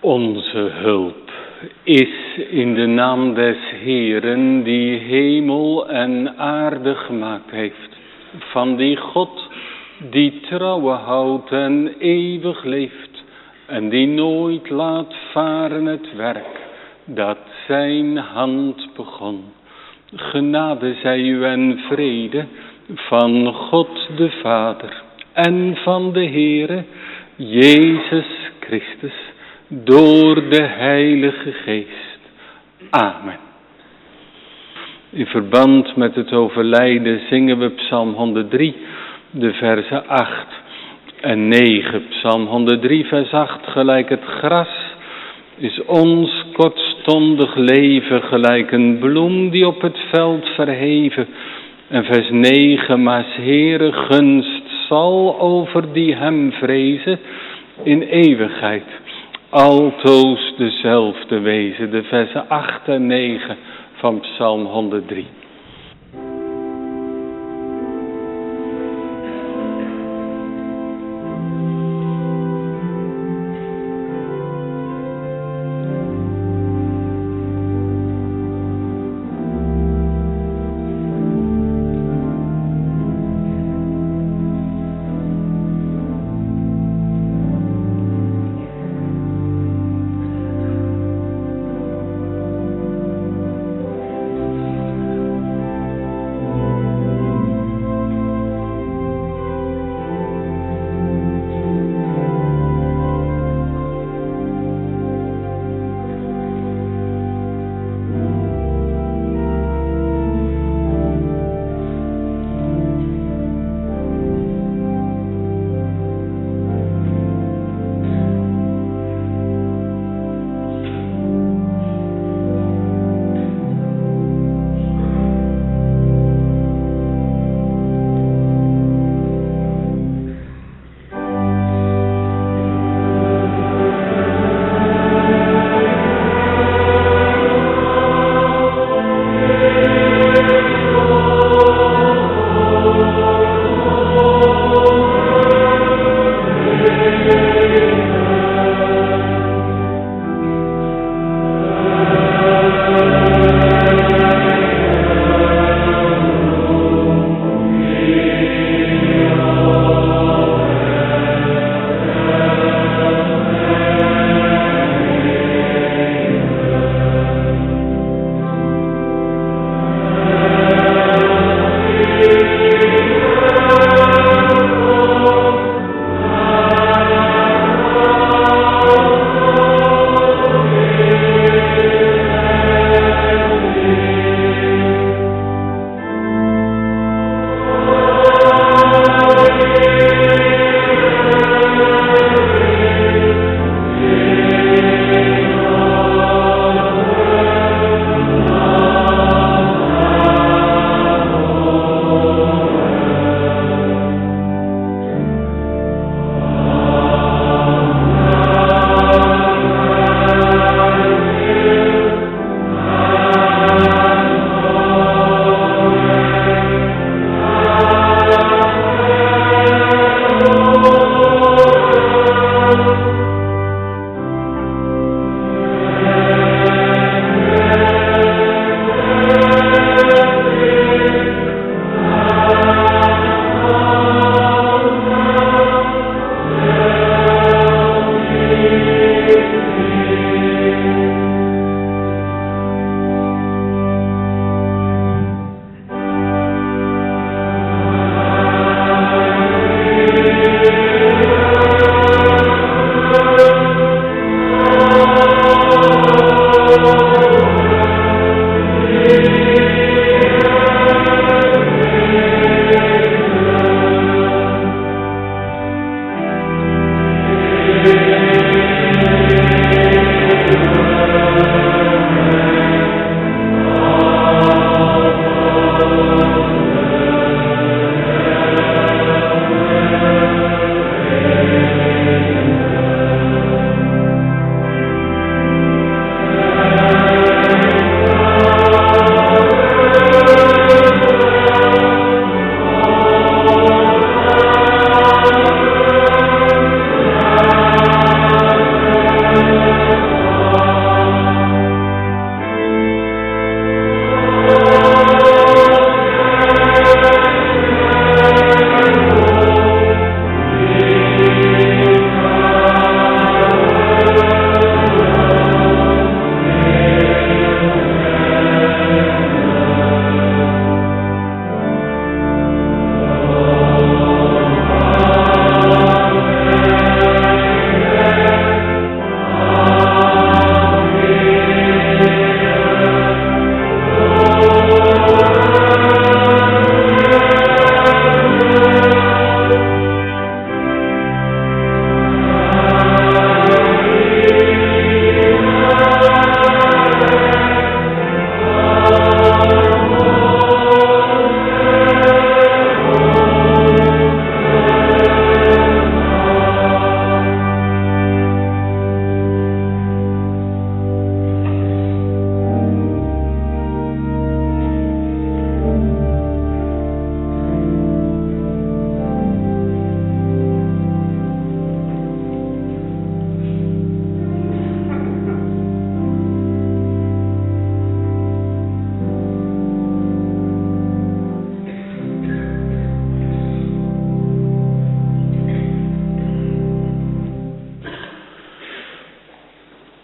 Onze hulp is in de naam des Heeren, die hemel en aarde gemaakt heeft. Van die God die trouwe houdt en eeuwig leeft. En die nooit laat varen het werk dat zijn hand begon. Genade zij u en vrede van God de Vader en van de Heere Jezus Christus door de Heilige Geest. Amen. In verband met het overlijden zingen we Psalm 103, de versen 8 en 9. Psalm 103, vers 8. Gelijk het gras is ons kortstondig leven, gelijk een bloem die op het veld verheven. En vers 9, maar 's Heere gunst zal over die hem vrezen in eeuwigheid altoos dezelfde wezen. De versen 8 en 9 van Psalm 103.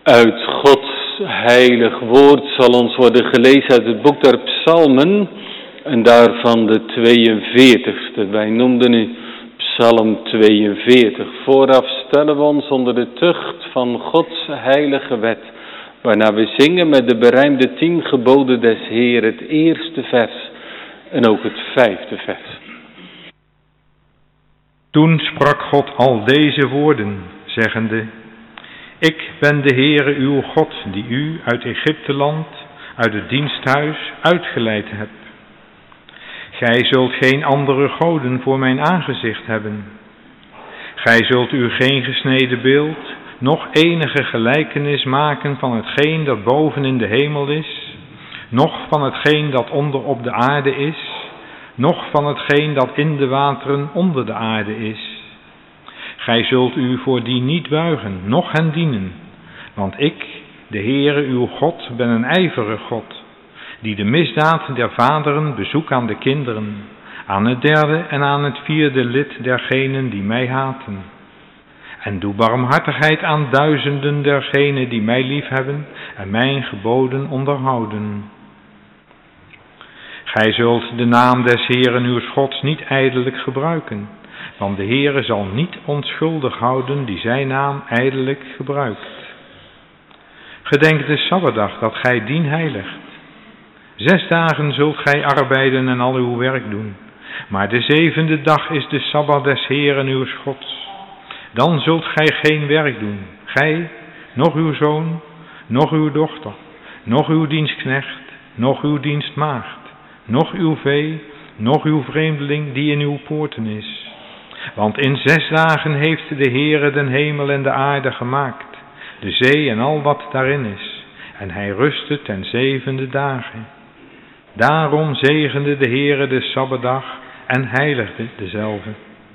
Uit Gods heilig woord zal ons worden gelezen uit het boek der Psalmen en daarvan de 42ste. Wij noemden nu Psalm 42. Vooraf stellen we ons onder de tucht van Gods heilige wet, waarna we zingen met de berijmde 10 geboden des Heer, het eerste vers en ook het 5e vers. Toen sprak God al deze woorden, zeggende: Ik ben de Heere uw God, die u uit Egypteland, uit het diensthuis, uitgeleid hebt. Gij zult geen andere goden voor mijn aangezicht hebben. Gij zult u geen gesneden beeld, noch enige gelijkenis maken van hetgeen dat boven in de hemel is, noch van hetgeen dat onder op de aarde is, noch van hetgeen dat in de wateren onder de aarde is. Gij zult u voor die niet buigen, noch hen dienen, want ik, de Heere uw God, ben een ijverige God, die de misdaad der vaderen bezoekt aan de kinderen, aan het 3e en aan het 4e lid dergenen die mij haten. En doe barmhartigheid aan duizenden dergenen die mij liefhebben en mijn geboden onderhouden. Gij zult de naam des Heeren uws Gods niet ijdelijk gebruiken, want de Heere zal niet onschuldig houden die zijn naam ijdelijk gebruikt. Gedenk de Sabbatdag dat gij dien heiligt. 6 dagen zult gij arbeiden en al uw werk doen, maar de 7e dag is de Sabbat des Heeren uws Gods. Dan zult gij geen werk doen, gij, noch uw zoon, noch uw dochter, noch uw dienstknecht, noch uw dienstmaagd, noch uw vee, noch uw vreemdeling die in uw poorten is. Want in 6 dagen heeft de Heere den hemel en de aarde gemaakt, de zee en al wat daarin is, en hij rustte ten 7e dagen. Daarom zegende de Heere de Sabbatdag en heiligde dezelve.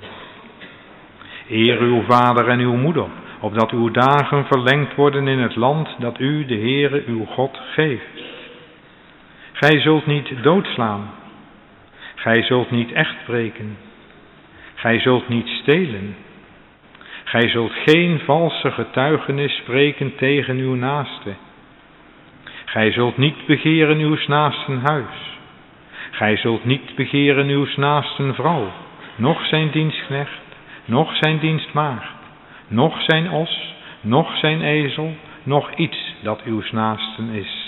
Eer uw vader en uw moeder, opdat uw dagen verlengd worden in het land dat u, de Heere uw God, geeft. Gij zult niet doodslaan. Gij zult niet echt breken. Gij zult niet stelen. Gij zult geen valse getuigenis spreken tegen uw naaste. Gij zult niet begeren uws naasten huis. Gij zult niet begeren uws naasten vrouw, noch zijn dienstknecht, noch zijn dienstmaagd, noch zijn os, noch zijn ezel, noch iets dat uws naasten is.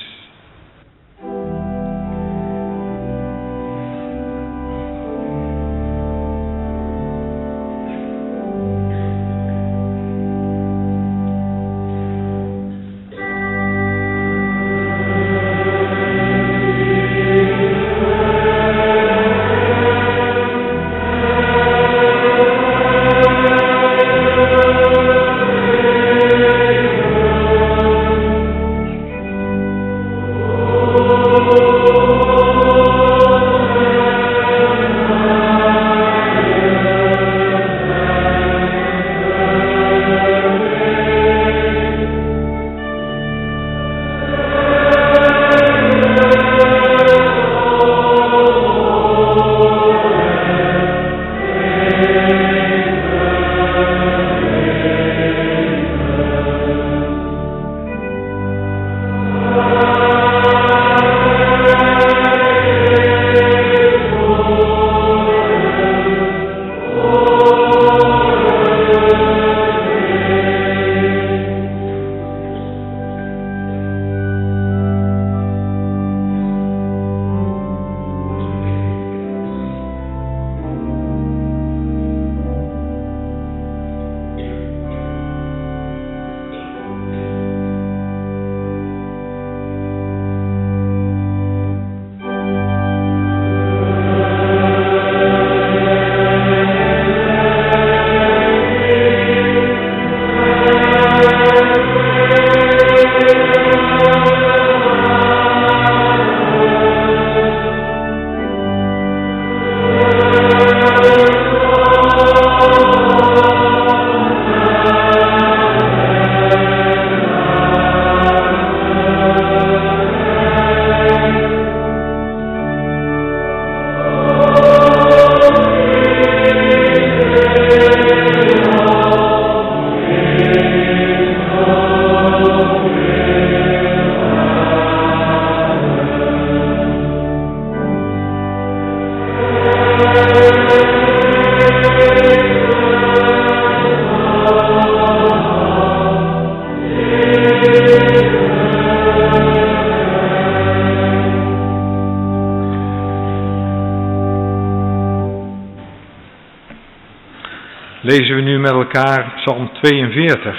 met elkaar Psalm 42.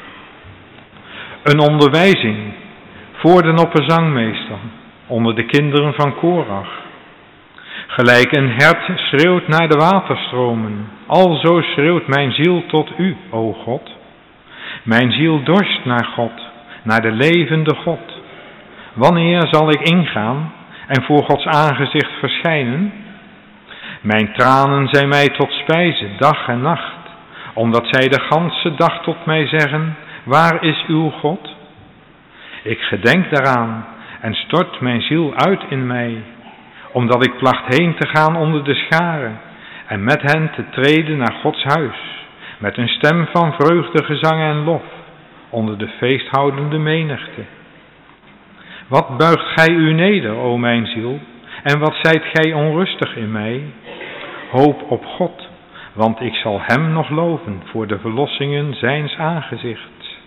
Een onderwijzing voor de opperzangmeester onder de kinderen van Korach. Gelijk een hert schreeuwt naar de waterstromen, alzo schreeuwt mijn ziel tot u, o God. Mijn ziel dorst naar God, naar de levende God. Wanneer zal ik ingaan en voor Gods aangezicht verschijnen? Mijn tranen zijn mij tot spijze, dag en nacht, omdat zij de ganse dag tot mij zeggen, waar is uw God? Ik gedenk daaraan en stort mijn ziel uit in mij, omdat ik placht heen te gaan onder de scharen en met hen te treden naar Gods huis, met een stem van vreugde, gezang en lof, onder de feesthoudende menigte. Wat buigt gij u neder, o mijn ziel, en wat zijt gij onrustig in mij? Hoop op God, want ik zal hem nog loven voor de verlossingen zijns aangezichts.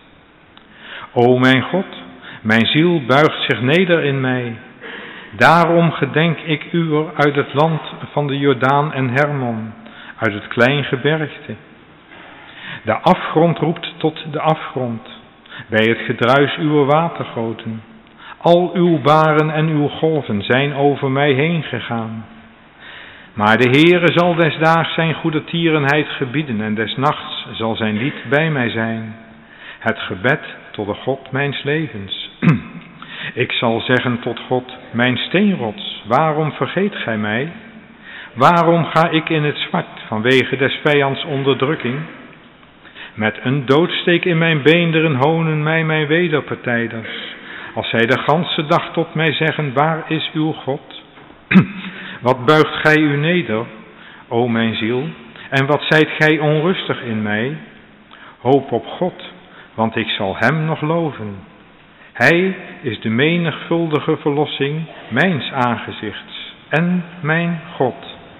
O mijn God, mijn ziel buigt zich neder in mij. Daarom gedenk ik u uit het land van de Jordaan en Hermon, uit het klein gebergte. De afgrond roept tot de afgrond, bij het gedruis uw watergoten. Al uw baren en uw golven zijn over mij heen gegaan. Maar de Heere zal des daags zijn goedertierenheid gebieden en des nachts zal zijn lied bij mij zijn. Het gebed tot de God mijns levens. Ik zal zeggen tot God, mijn steenrots, waarom vergeet gij mij? Waarom ga ik in het zwart vanwege des vijands onderdrukking? Met een doodsteek in mijn beenderen honen mij mijn wederpartijders. Als zij de ganse dag tot mij zeggen, waar is uw God? Wat buigt gij u neder, o mijn ziel, en wat zijt gij onrustig in mij? Hoop op God, want ik zal hem nog loven. Hij is de menigvuldige verlossing mijns aangezichts en mijn God.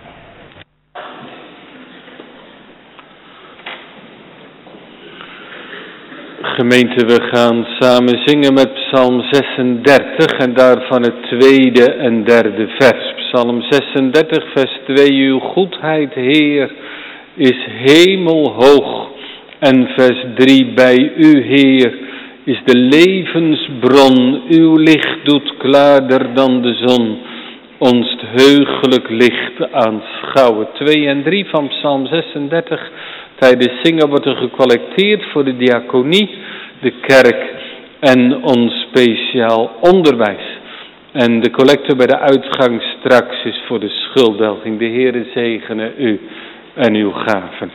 Gemeente, we gaan samen zingen met Psalm 36 en daarvan het tweede en derde vers. Psalm 36, vers 2. Uw goedheid, Heer, is hemelhoog. En vers 3. Bij u, Heer, is de levensbron. Uw licht doet klaarder dan de zon. Ons heugelijk licht aanschouwen. 2 en 3 van Psalm 36. Tijdens zingen wordt er gecollecteerd voor de diaconie, de kerk en ons speciaal onderwijs. En de collecte bij de uitgang straks is voor de schulddelging. De Heere zegene u en uw gaven.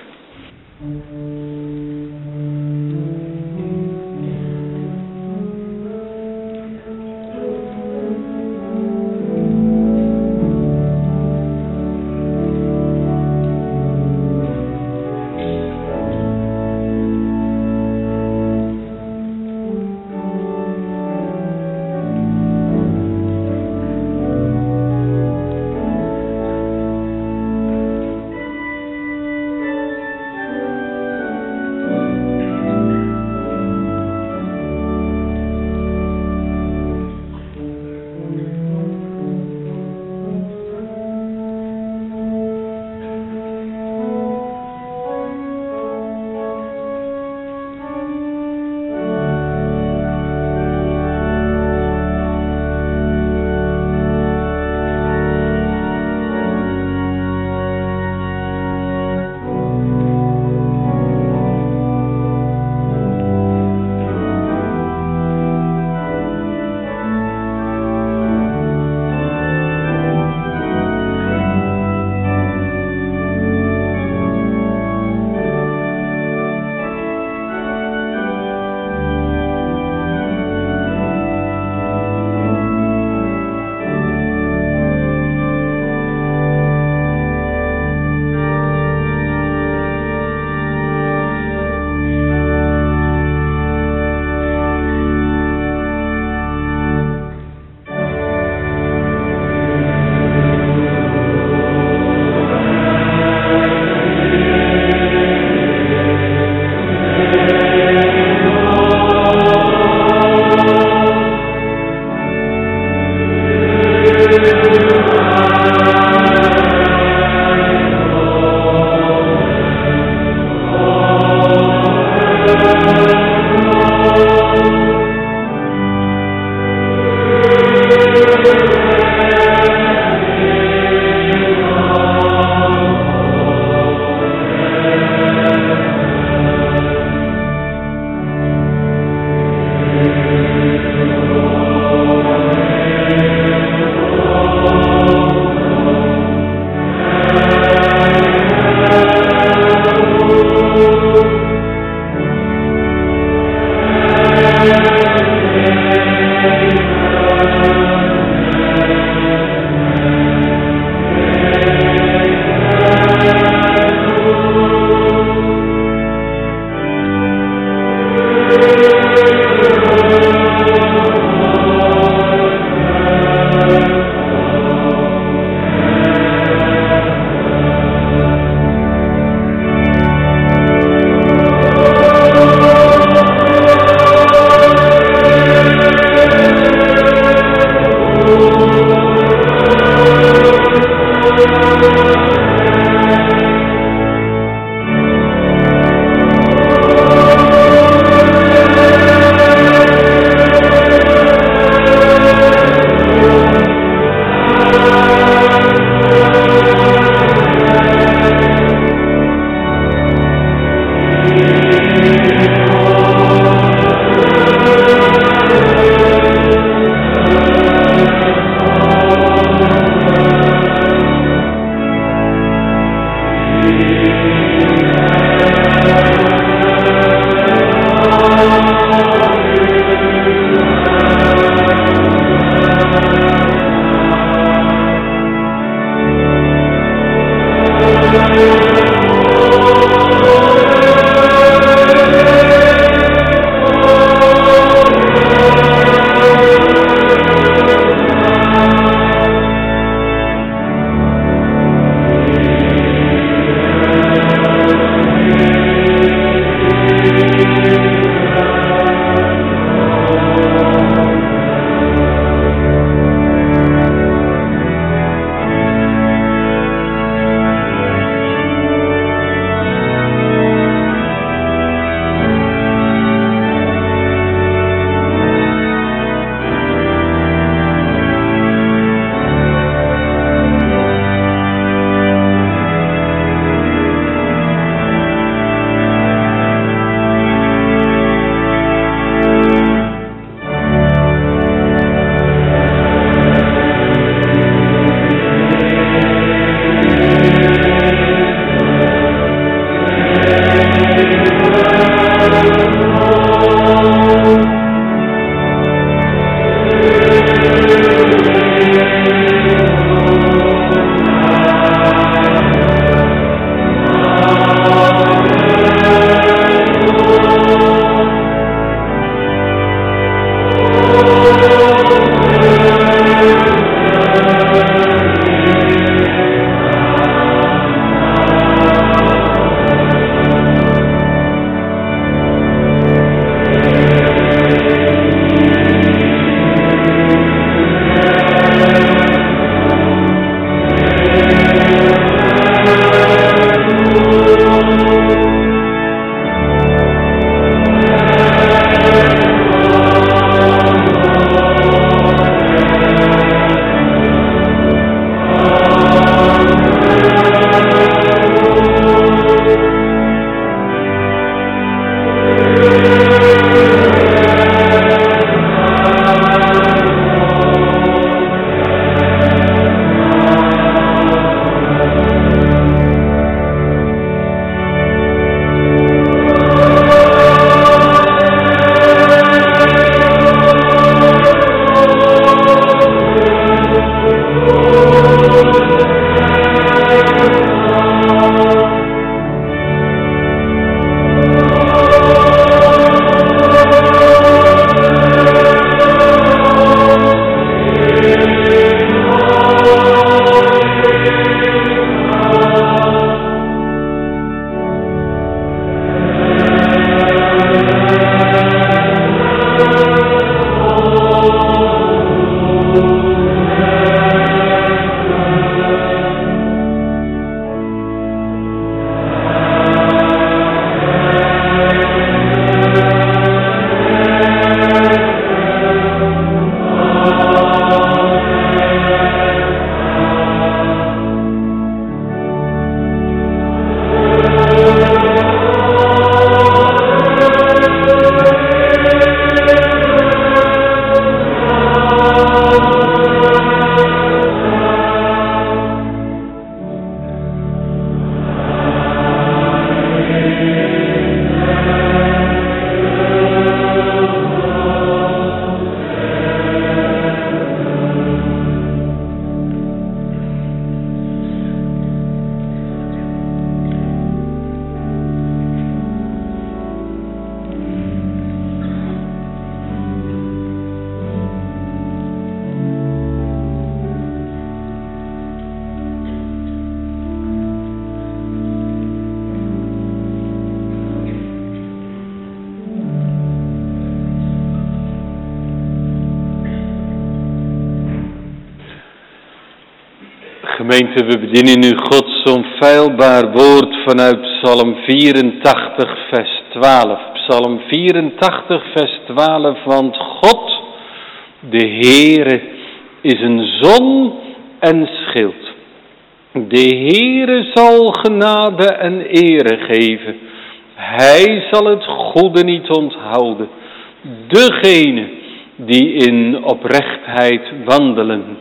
Gemeente, we bedienen nu Gods onfeilbaar woord vanuit Psalm 84, vers 12. Psalm 84, vers 12, want God, de Heere, is een zon en schild. De Heere zal genade en ere geven. Hij zal het goede niet onthouden. Degene die in oprechtheid wandelen.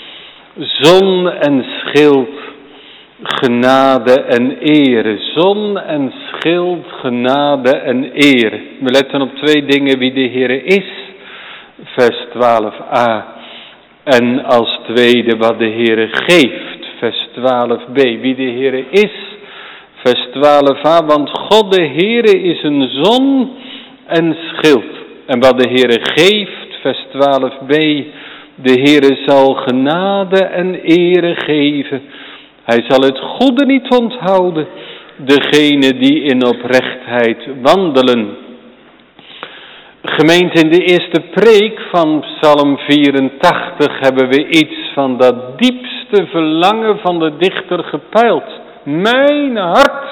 Zon en schild, genade en ere. Zon en schild, genade en ere. We letten op twee dingen wie de Heere is. Vers 12a. En als tweede wat de Heere geeft. Vers 12b. Wie de Heere is. Vers 12a. Want God de Heere is een zon en schild. En wat de Heere geeft. Vers 12b. De Heere zal genade en ere geven. Hij zal het goede niet onthouden. Degene die in oprechtheid wandelen. Gemeente, in de eerste preek van Psalm 84 hebben we iets van dat diepste verlangen van de dichter gepeild. Mijn hart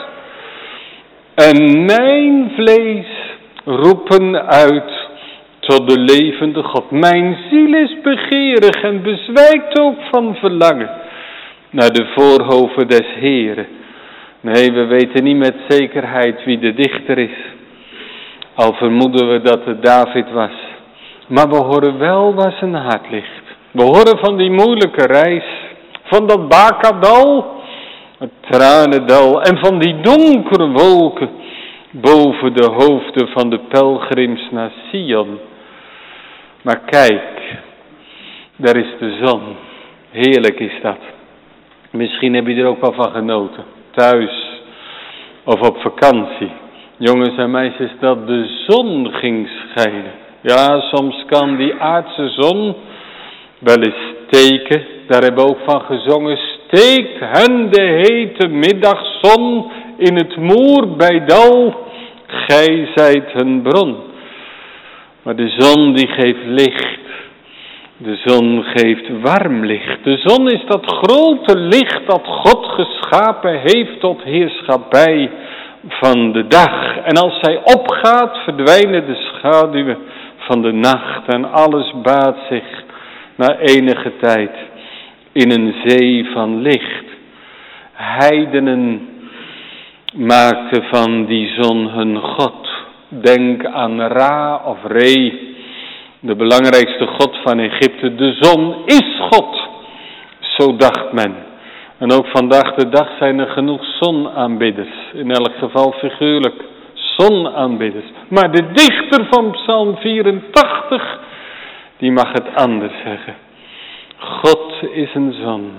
en mijn vlees roepen uit tot de levende God. Mijn ziel is begeerig en bezwijkt ook van verlangen naar de voorhoven des Heeren. Nee, we weten niet met zekerheid wie de dichter is. Al vermoeden we dat het David was. Maar we horen wel waar zijn hart ligt. We horen van die moeilijke reis. Van dat Bakadal, het tranendal. En van die donkere wolken boven de hoofden van de pelgrims naar Sion. Maar kijk, daar is de zon. Heerlijk is dat. Misschien heb je er ook wel van genoten. Thuis of op vakantie. Jongens en meisjes, dat de zon ging schijnen. Ja, soms kan die aardse zon wel eens steken. Daar hebben we ook van gezongen. Steekt hen de hete middagzon in het moer bij dal. Gij zijt een bron. Maar de zon die geeft licht. De zon geeft warm licht. De zon is dat grote licht dat God geschapen heeft tot heerschappij van de dag. En als zij opgaat, verdwijnen de schaduwen van de nacht. En alles baat zich na enige tijd in een zee van licht. Heidenen maakten van die zon hun God. Denk aan Ra of Re, de belangrijkste god van Egypte. De zon is God, zo dacht men. En ook vandaag de dag zijn er genoeg zonaanbidders. In elk geval figuurlijk zonaanbidders. Maar de dichter van Psalm 84, die mag het anders zeggen. God is een zon.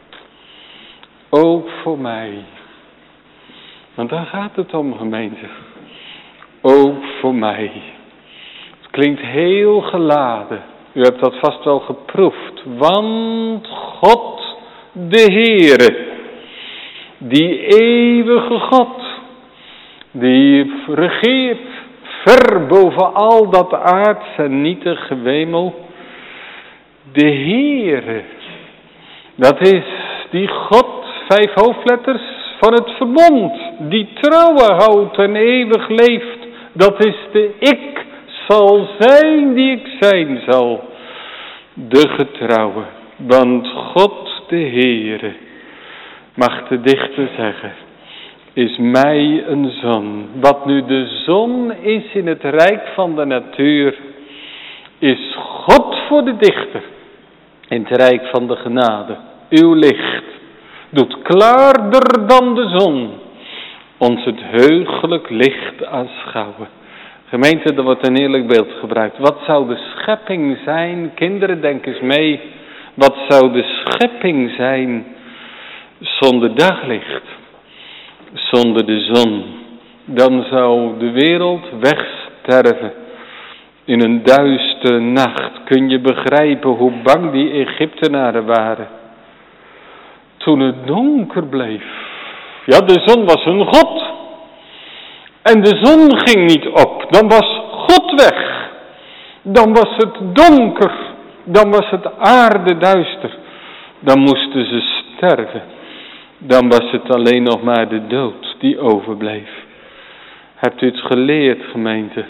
Ook voor mij. Want daar gaat het om, gemeente. Ook voor mij. Het klinkt heel geladen. U hebt dat vast wel geproefd. Want God, de Heere, die eeuwige God, die regeert ver boven al dat aards en nietig gewemel. De Heere, dat is die God, 5 hoofdletters van het verbond, die trouwen houdt en eeuwig leeft. Dat is de ik zal zijn die ik zijn zal, de getrouwe. Want God de Heere, mag de dichter zeggen, is mij een zon. Wat nu de zon is in het rijk van de natuur, is God voor de dichter in het rijk van de genade. Uw licht doet klaarder dan de zon ons het heugelijk licht aanschouwen. Gemeente, er wordt een heerlijk beeld gebruikt. Wat zou de schepping zijn? Kinderen, denk eens mee. Wat zou de schepping zijn zonder daglicht? Zonder de zon. Dan zou de wereld wegsterven in een duistere nacht. Kun je begrijpen hoe bang die Egyptenaren waren? Toen het donker bleef. Ja, de zon was hun God. En de zon ging niet op. Dan was God weg. Dan was het donker. Dan was het aarde duister. Dan moesten ze sterven, dan was het alleen nog maar de dood die overbleef. Hebt u het geleerd, gemeente?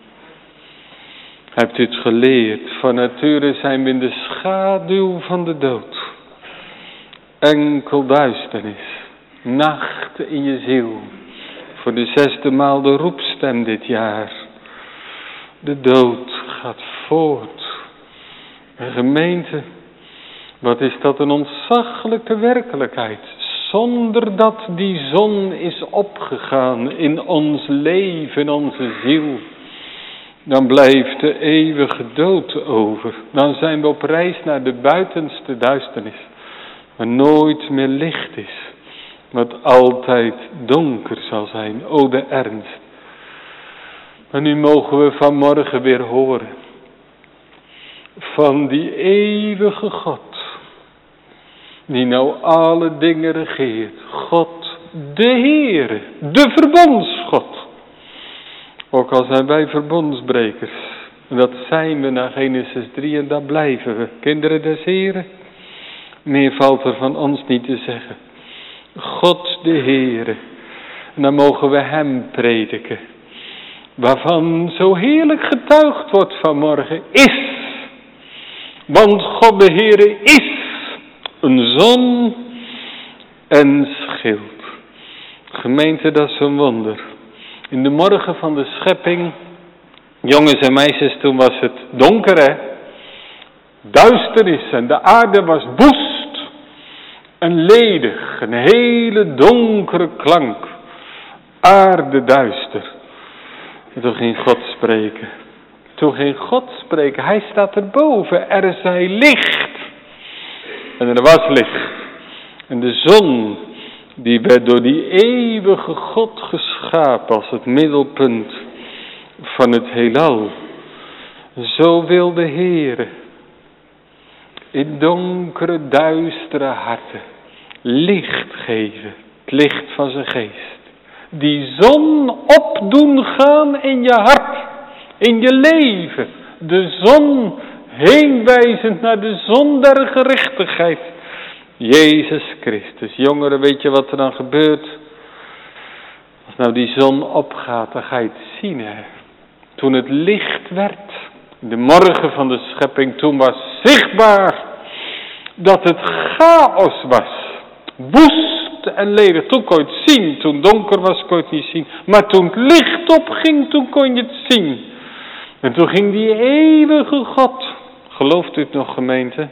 Hebt u het geleerd? Van nature zijn we in de schaduw van de dood. Enkel duisternis. Nacht in je ziel. Voor de 6e maal de roepstem dit jaar. De dood gaat voort. En gemeente, wat is dat een ontzaglijke werkelijkheid. Zonder dat die zon is opgegaan in ons leven, in onze ziel. Dan blijft de eeuwige dood over. Dan zijn we op reis naar de buitenste duisternis. Waar nooit meer licht is. Wat altijd donker zal zijn. O de ernst. Maar nu mogen we vanmorgen weer horen. Van die eeuwige God. Die nou alle dingen regeert. God de Heere. De verbondsgod. Ook al zijn wij verbondsbrekers. En dat zijn we naar Genesis 3 en daar blijven we. Kinderen des Heren. Meer valt er van ons niet te zeggen. God de Heere. En dan mogen we hem prediken. Waarvan zo heerlijk getuigd wordt vanmorgen. Is. Want God de Heere is. Een zon en schild. Gemeente, dat is een wonder. In de morgen van de schepping, jongens en meisjes, toen was het donker, hè. Duisternis en de aarde was woest en ledig. Een hele donkere klank. Aarde duister. En toen ging God spreken. Toen ging God spreken. Hij staat erboven. Er zij licht. En er was licht. En de zon, die werd door die eeuwige God geschapen als het middelpunt van het heelal. Zo wil de Heere in donkere, duistere harten licht geven. Het licht van zijn geest. Die zon opdoen gaan in je hart, in je leven. De zon heenwijzend naar de zon der gerechtigheid. Jezus Christus. Jongeren, weet je wat er dan gebeurt? Als nou die zon opgaat, dan ga je het zien, hè. Toen het licht werd, de morgen van de schepping, toen was zichtbaar dat het chaos was. Woest en ledig. Toen kon je het zien. Toen donker was, kon je het niet zien. Maar toen het licht opging, toen kon je het zien. En toen ging die eeuwige God, gelooft u het nog, gemeente?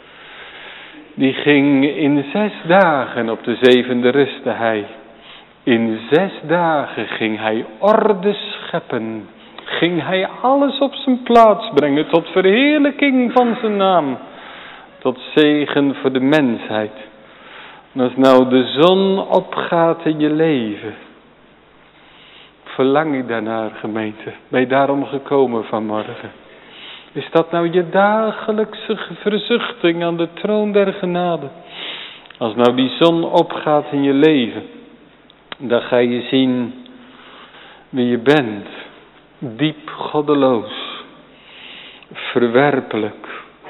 Die ging in 6 dagen, op de 7e rustte hij. In 6 dagen ging hij orde scheppen. Ging hij alles op zijn plaats brengen tot verheerlijking van zijn naam. Tot zegen voor de mensheid. En als nou de zon opgaat in je leven. Verlang je daarnaar, gemeente? Ben je daarom gekomen vanmorgen? Is dat nou je dagelijkse verzuchting aan de troon der genade? Als nou die zon opgaat in je leven, dan ga je zien wie je bent. Diep goddeloos, verwerpelijk,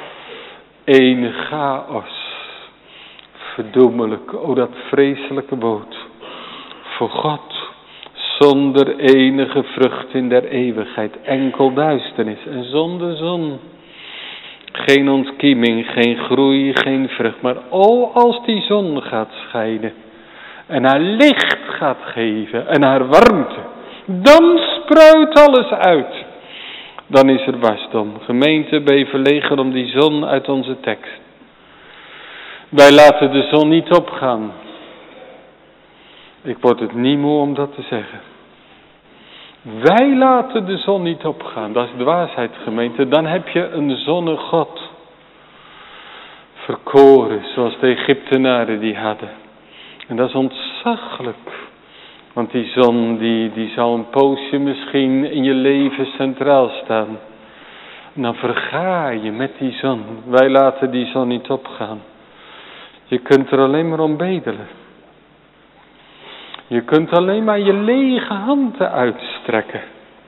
een chaos, verdoemelijk, o dat vreselijke woord, voor God, zonder enige vrucht in der eeuwigheid, enkel duisternis en zonder zon. Geen ontkieming, geen groei, geen vrucht, maar o als die zon gaat schijnen en haar licht gaat geven en haar warmte, dan spruit alles uit. Dan is er wasdom. Gemeente, ben je verlegen om die zon uit onze tekst. Wij laten de zon niet opgaan. Ik word het niet moe om dat te zeggen. Wij laten de zon niet opgaan. Dat is de waarheid, gemeente. Dan heb je een zonnegod verkoren, zoals de Egyptenaren die hadden. En dat is ontzaglijk. Want die zon die zal een poosje misschien in je leven centraal staan. En dan verga je met die zon. Wij laten die zon niet opgaan. Je kunt er alleen maar om bedelen. Je kunt alleen maar je lege handen uitstrekken.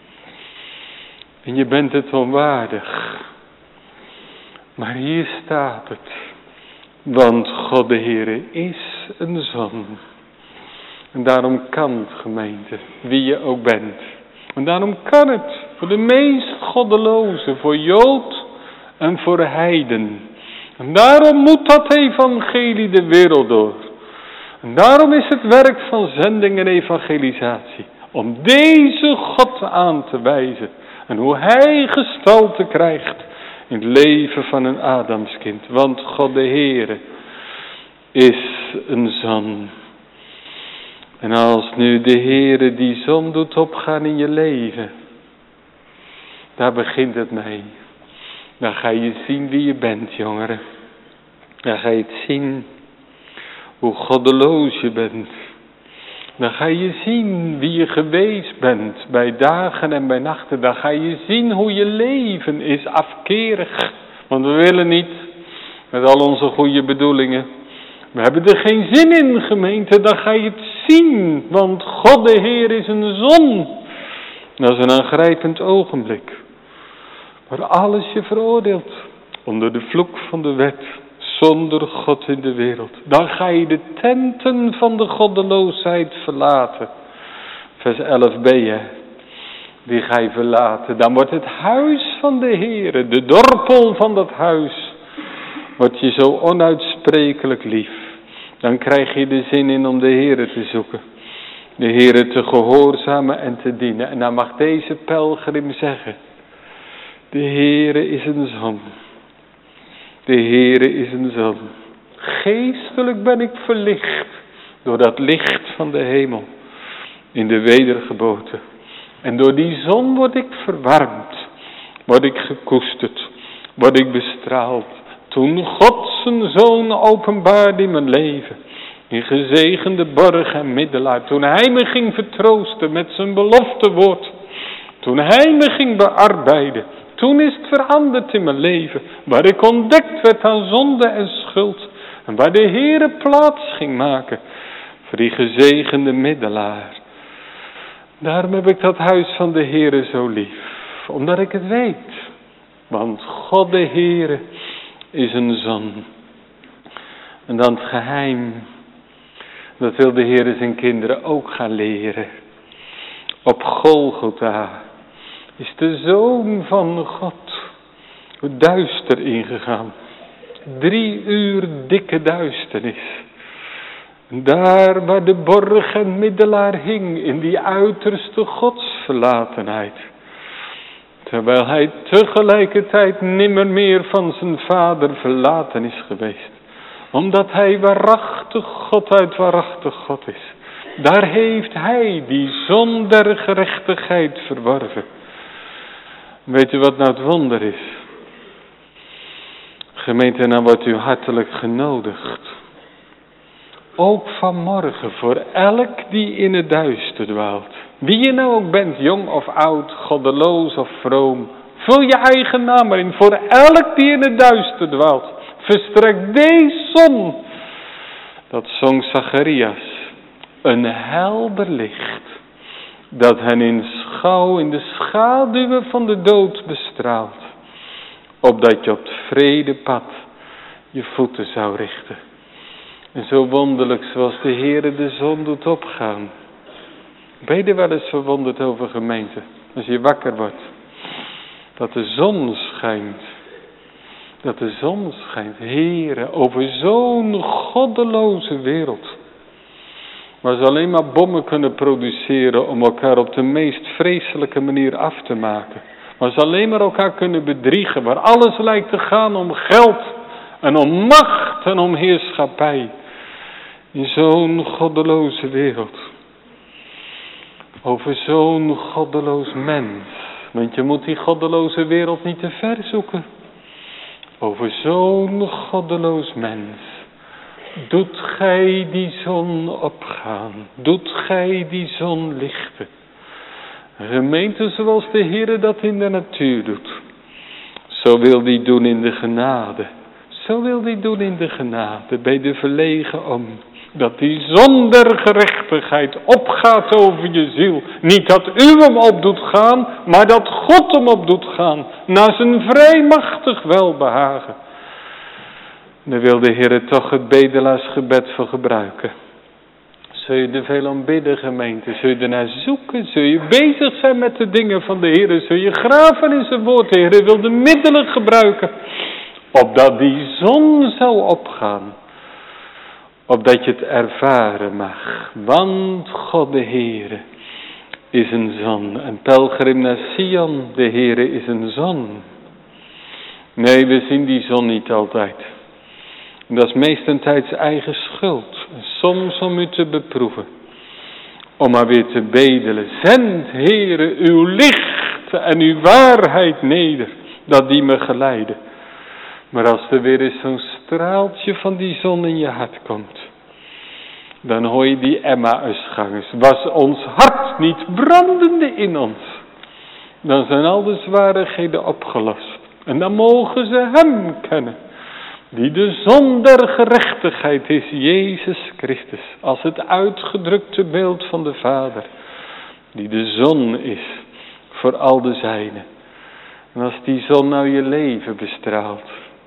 En je bent het onwaardig. Maar hier staat het. Want God de Heere is een zon. En daarom kan het, gemeente, wie je ook bent. En daarom kan het voor de meest goddeloze, voor Jood en voor heiden. En daarom moet dat evangelie de wereld door. En daarom is het werk van zending en evangelisatie. Om deze God aan te wijzen. En hoe hij gestalte krijgt in het leven van een Adamskind. Want God de Heere is een zon. En als nu de Heere die zon doet opgaan in je leven. Daar begint het mee. Dan ga je zien wie je bent, jongeren. Dan ga je het zien hoe goddeloos je bent. Dan ga je zien wie je geweest bent bij dagen en bij nachten. Dan ga je zien hoe je leven is afkerig. Want we willen niet, met al onze goede bedoelingen. We hebben er geen zin in, gemeente. Dan ga je het zien. Want God de Heer is een zon. Dat is een aangrijpend ogenblik. Waar alles je veroordeelt. Onder de vloek van de wet. Zonder God in de wereld. Dan ga je de tenten van de goddeloosheid verlaten. Vers 11b. Die ga je verlaten. Dan wordt het huis van de Heere. De dorpel van dat huis. Wordt je zo onuitsprekelijk lief. Dan krijg je de zin in om de Heere te zoeken. De Heere te gehoorzamen en te dienen. En dan mag deze pelgrim zeggen. De Heere is een zon. De Heere is een zon. Geestelijk ben ik verlicht. Door dat licht van de hemel. In de wedergeboorte. En door die zon word ik verwarmd. Word ik gekoesterd. Word ik bestraald. Toen God zijn zoon openbaarde in mijn leven. In gezegende borg en middelaar. Toen hij me ging vertroosten met zijn beloftewoord. Toen hij me ging bearbeiden. Toen is het veranderd in mijn leven. Waar ik ontdekt werd aan zonde en schuld. En waar de Heere plaats ging maken. Voor die gezegende middelaar. Daarom heb ik dat huis van de Heere zo lief. Omdat ik het weet. Want God de Heere is een zon. En dan het geheim. Dat wil de Heere zijn kinderen ook gaan leren. Op Golgotha is de Zoon van God duister ingegaan. 3 uur dikke duisternis. En daar waar de borg en middelaar hing in die uiterste godsverlatenheid. Terwijl hij tegelijkertijd nimmer meer van zijn vader verlaten is geweest. Omdat hij waarachtig God uit waarachtig God is. Daar heeft hij die zon der gerechtigheid verworven. Weet u wat nou het wonder is? Gemeente, dan wordt u hartelijk genodigd. Ook vanmorgen voor elk die in het duister dwaalt. Wie je nou ook bent, jong of oud, goddeloos of vroom. Vul je eigen naam erin. Voor elk die in het duister dwaalt. Verstrekt deze zon. Dat zong Zacharias. Een helder licht. Dat hen in de schaduwen van de dood bestraalt. Opdat je op het vredepad je voeten zou richten. En zo wonderlijk zoals de Heere de zon doet opgaan. Ben je er wel eens verwonderd over, gemeente? Als je wakker wordt. Dat de zon schijnt. Dat de zon schijnt. Heere, over zo'n goddeloze wereld. Waar ze alleen maar bommen kunnen produceren om elkaar op de meest vreselijke manier af te maken. Waar ze alleen maar elkaar kunnen bedriegen. Waar alles lijkt te gaan om geld en om macht en om heerschappij. In zo'n goddeloze wereld. Over zo'n goddeloos mens. Want je moet die goddeloze wereld niet te ver zoeken. Over zo'n goddeloos mens. Doet gij die zon opgaan. Doet gij die zon lichten. Gemeente zoals de Heere dat in de natuur doet. Zo wil die doen in de genade. Zo wil die doen in de genade. Bij de verlegen om. Dat die zon der gerechtigheid opgaat over je ziel. Niet dat u hem op doet gaan. Maar dat God hem op doet gaan. Naar zijn vrijmachtig welbehagen. Daar wil de Heer toch het bedelaarsgebed voor gebruiken. Zul je er veel om bidden, gemeente? Zul je ernaar zoeken? Zul je bezig zijn met de dingen van de Heer? Zul je graven in zijn woord? De Heer wil de middelen gebruiken, opdat die zon zou opgaan. Opdat je het ervaren mag. Want God de Heere is een zon. Een pelgrim naar Sion, de Heere is een zon. Nee, we zien die zon niet altijd. En dat is meestentijds eigen schuld. En soms om u te beproeven. Om maar weer te bedelen. Zend, Heere, uw licht en uw waarheid neder. Dat die me geleiden. Maar als er weer eens zo'n straaltje van die zon in je hart komt. Dan hoor je die Emmausgangers. Was ons hart niet brandende in ons. Dan zijn al de zwaarigheden opgelost. En dan mogen ze hem kennen. Die de zon der gerechtigheid is, Jezus Christus. Als het uitgedrukte beeld van de Vader. Die de zon is voor al de zijnen. En als die zon nou je leven bestraalt.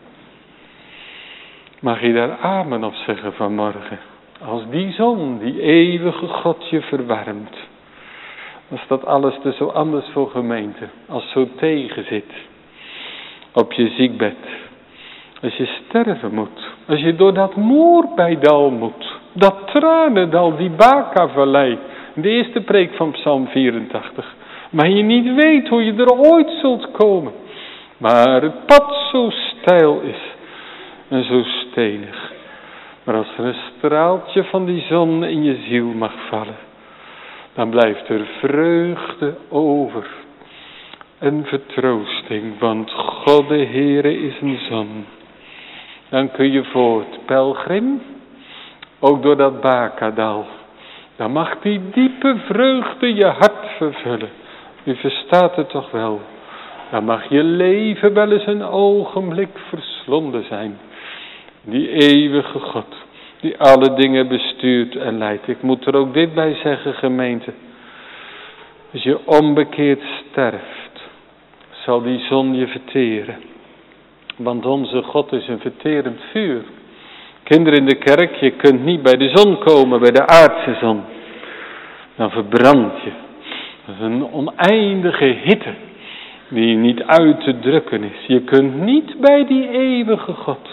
Mag je daar amen op zeggen vanmorgen. Als die zon, die eeuwige God je verwarmt. Als dat alles er zo anders voor gemeente. Als zo tegen zit. Op je ziekbed. Als je sterven moet. Als je door dat Moerbijdal moet. Dat tranendal, die Baka-vallei. De eerste preek van Psalm 84. Maar je niet weet hoe je er ooit zult komen. Maar het pad zo steil is. En zo stenig. Maar als er een straaltje van die zon in je ziel mag vallen. Dan blijft er vreugde over. En vertroosting. Want God de Heere is een zon. Dan kun je voort, pelgrim. Ook door dat Bakadal. Dan mag die diepe vreugde je hart vervullen. U verstaat het toch wel. Dan mag je leven wel eens een ogenblik verslonden zijn. Die eeuwige God. Die alle dingen bestuurt en leidt. Ik moet er ook dit bij zeggen, gemeente. Als je onbekeerd sterft. Zal die zon je verteren. Want onze God is een verterend vuur. Kinderen in de kerk, je kunt niet bij de zon komen, bij de aardse zon. Dan verbrand je. Dat is een oneindige hitte. Die niet uit te drukken is. Je kunt niet bij die eeuwige God.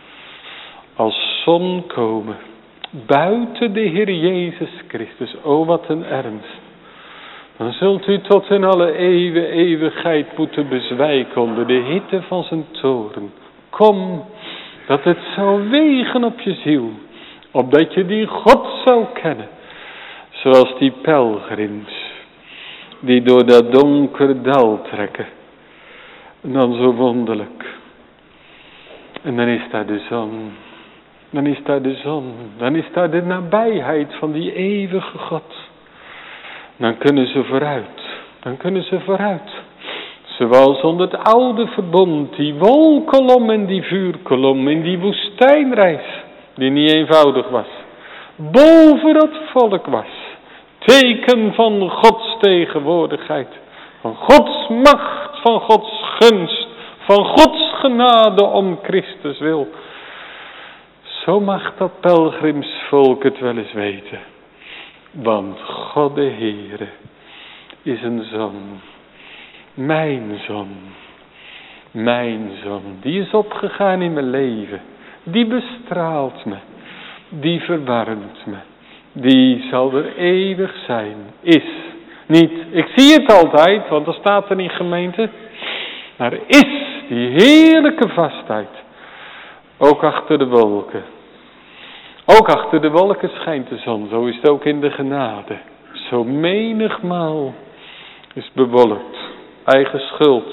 Als zon komen. Buiten de Heer Jezus Christus. O wat een ernst. Dan zult u tot in alle eeuwigheid moeten bezwijken onder de hitte van zijn toren. Kom, dat het zou wegen op je ziel. Opdat je die God zou kennen. Zoals die pelgrims. Die door dat donkere dal trekken. En dan zo wonderlijk. En dan is daar de zon. Dan is daar de zon. Dan is daar de nabijheid van die eeuwige God. Dan kunnen ze vooruit. Dan kunnen ze vooruit. Zoals onder het oude verbond. Die wolkolom en die vuurkolom. In die woestijnreis. Die niet eenvoudig was. Boven dat volk was. Teken van Gods tegenwoordigheid. Van Gods macht. Van Gods gunst. Van Gods genade om Christus wil. Zo mag dat pelgrimsvolk het wel eens weten. Want God de Heere is een zon. Mijn zon. Mijn zon. Die is opgegaan in mijn leven. Die bestraalt me. Die verwarmt me. Die zal er eeuwig zijn. Is. Niet, ik zie het altijd, want dat staat er in gemeente. Maar is die heerlijke vastheid. Ook achter de wolken. Ook achter de wolken schijnt de zon. Zo is het ook in de genade. Zo menigmaal is bewolkt. Eigen schuld.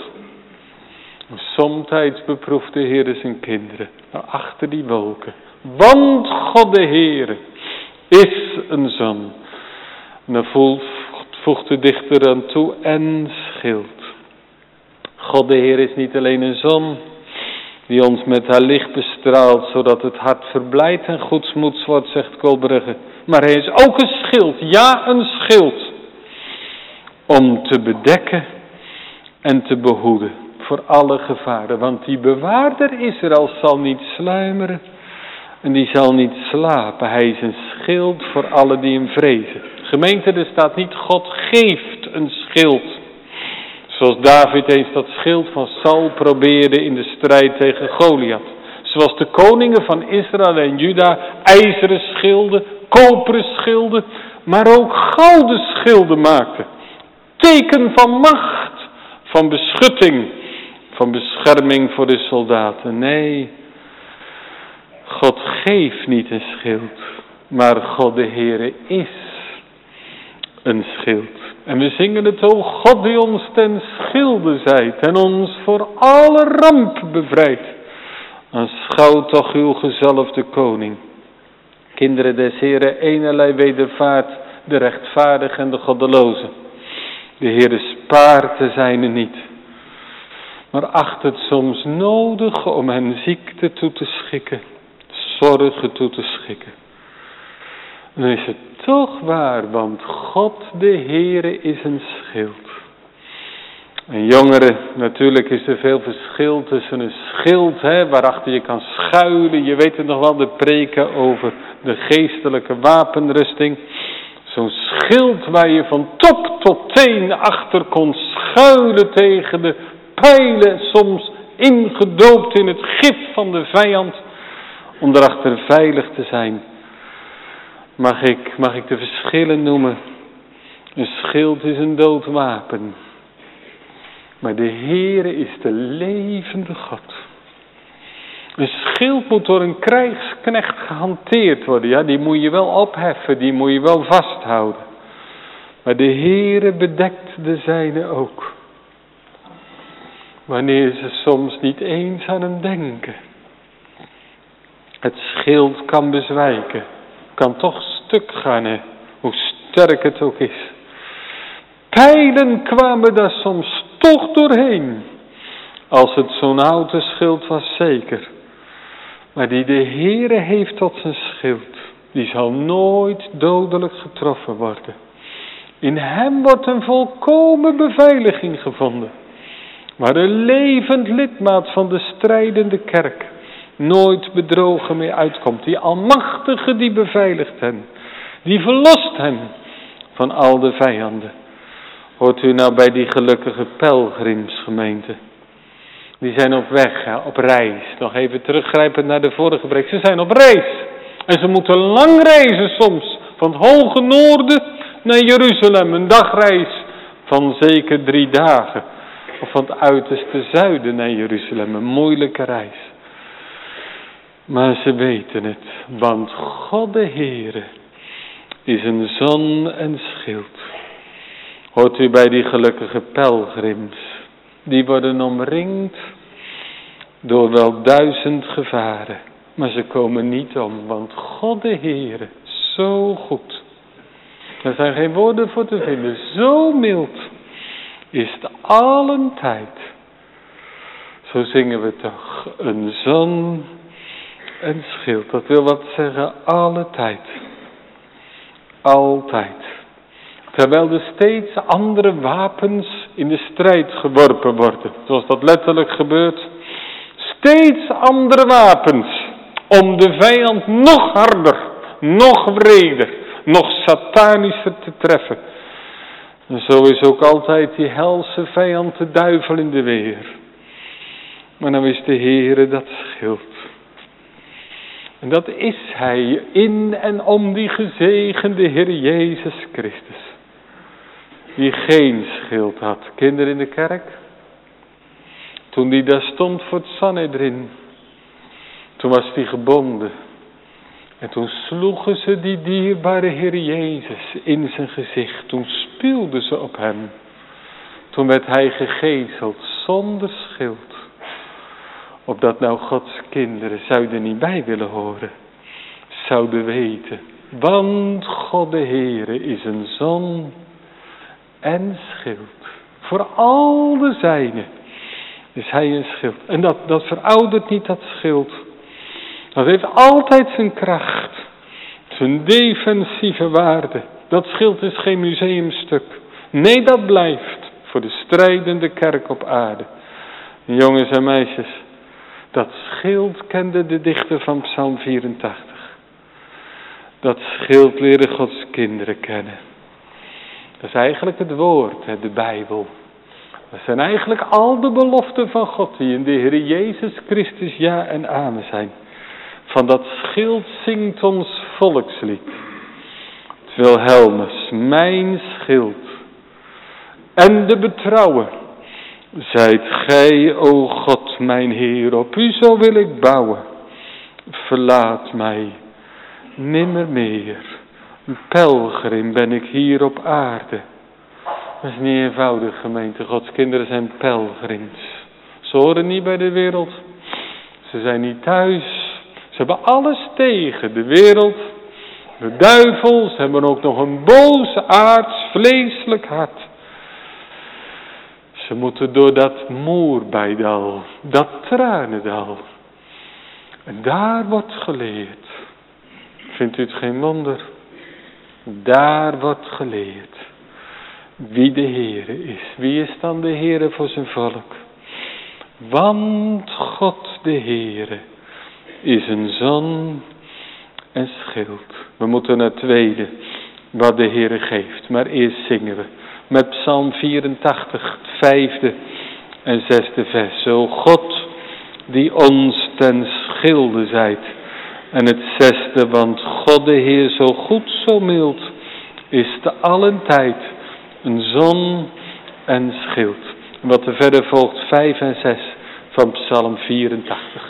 Somtijds beproeft de Heer zijn kinderen. Maar achter die wolken. Want God de Heer is een zon. En dan voegt de dichter aan toe en schild. God de Heer is niet alleen een zon. Die ons met haar licht bestraalt, zodat het hart verblijdt en goedsmoeds wordt, zegt Kolbrugge. Maar hij is ook een schild, ja een schild. Om te bedekken en te behoeden voor alle gevaren. Want die bewaarder Israël zal niet sluimeren en die zal niet slapen. Hij is een schild voor alle die hem vrezen. Gemeente, er staat niet God geeft een schild. Zoals David eens dat schild van Saul probeerde in de strijd tegen Goliath. Zoals de koningen van Israël en Juda ijzeren schilden, koperen schilden, maar ook gouden schilden maakten. Teken van macht, van beschutting, van bescherming voor de soldaten. Nee, God geeft niet een schild, maar God de Heere is een schild. En we zingen het, o God die ons ten schilde zijt en ons voor alle ramp bevrijdt. Aanschouw toch uw gezalfde koning. Kinderen des Heeren, eenerlei wedervaart de rechtvaardige en de goddeloze. De Heere spaart de zijne niet, maar acht het soms nodig om hen ziekte toe te schikken, zorgen toe te schikken. Dan is het toch waar, want God de Heere is een schild. En jongeren, natuurlijk is er veel verschil tussen een schild, waarachter je kan schuilen. Je weet het nog wel, de preken over de geestelijke wapenrusting. Zo'n schild waar je van top tot teen achter kon schuilen tegen de pijlen, soms ingedoopt in het gif van de vijand, om daarachter veilig te zijn. Mag ik de verschillen noemen? Een schild is een dood wapen. Maar de Heere is de levende God. Een schild moet door een krijgsknecht gehanteerd worden. Ja, die moet je wel opheffen, die moet je wel vasthouden. Maar de Heere bedekt de zijne ook. Wanneer ze soms niet eens aan hem denken. Het schild kan bezwijken. Kan toch stuk gaan, hoe sterk het ook is. Pijlen kwamen daar soms toch doorheen. Als het zo'n houten schild was, zeker. Maar die de Heere heeft tot zijn schild, die zal nooit dodelijk getroffen worden. In hem wordt een volkomen beveiliging gevonden. Waar een levend lidmaat van de strijdende kerk nooit bedrogen meer uitkomt. Die Almachtige die beveiligt hen. Die verlost hen van al de vijanden. Hoort u nou bij die gelukkige pelgrimsgemeente? Die zijn op weg, op reis. Nog even teruggrijpend naar de vorige preek. Ze zijn op reis. En ze moeten lang reizen soms. Van het hoge noorden naar Jeruzalem. Een dagreis van zeker 3 dagen. Of van het uiterste zuiden naar Jeruzalem. Een moeilijke reis. Maar ze weten het. Want God de Heere is een zon en schild. Hoort u bij die gelukkige pelgrims. Die worden omringd door wel 1000 gevaren. Maar ze komen niet om, want God de Heere, zo goed. Er zijn geen woorden voor te vinden. Zo mild is het allen tijd. Zo zingen we toch. Een zon en schild. Dat wil wat zeggen, alle tijd. Altijd. Terwijl er steeds andere wapens in de strijd geworpen worden. Zoals dat letterlijk gebeurt. Steeds andere wapens. Om de vijand nog harder, nog wreder, nog satanischer te treffen. En zo is ook altijd die helse vijand de duivel in de weer. Maar nou is de Heere dat schild. En dat is hij in en om die gezegende Heer Jezus Christus. Die geen schild had. Kinderen in de kerk. Toen die daar stond voor het Sanhedrin. Toen was die gebonden. En toen sloegen ze die dierbare Heer Jezus in zijn gezicht. Toen spuwden ze op hem. Toen werd hij gegezeld zonder schild. Opdat nou Gods kinderen zouden niet bij willen horen. Zouden weten. Want God de Heere is een zon en schild. Voor al de zijnen is hij een schild. En dat veroudert niet, dat schild. Dat heeft altijd zijn kracht. Zijn defensieve waarde. Dat schild is geen museumstuk. Nee, dat blijft voor de strijdende kerk op aarde. Jongens en meisjes, dat schild kende de dichter van Psalm 84. Dat schild leren Gods kinderen kennen. Dat is eigenlijk het woord, de Bijbel. Dat zijn eigenlijk al de beloften van God die in de Heer Jezus Christus ja en amen zijn. Van dat schild zingt ons volkslied. Het Wilhelmus, mijn schild. En de betrouwen. Zijt gij, o God, mijn Heer, op u zo wil ik bouwen. Verlaat mij nimmer meer. Een pelgrim ben ik hier op aarde. Dat is niet eenvoudig, gemeente. Gods kinderen zijn pelgrims. Ze horen niet bij de wereld. Ze zijn niet thuis. Ze hebben alles tegen. De wereld, de duivel. Ze hebben ook nog een boos, aards, vleeselijk hart. Ze moeten door dat moerbijdal, dat tranendal. En daar wordt geleerd. Vindt u het geen wonder? Daar wordt geleerd wie de Heere is. Wie is dan de Heere voor zijn volk? Want God de Heere is een zon en schild. We moeten naar het tweede wat de Heere geeft. Maar eerst zingen we met Psalm 84, het 5e en 6e vers. Zo God die ons ten schilde zijt. En het 6e, want God de Heer zo goed, zo mild, is te allen tijd een zon en schild. Wat er verder volgt, 5 en 6 van Psalm 84.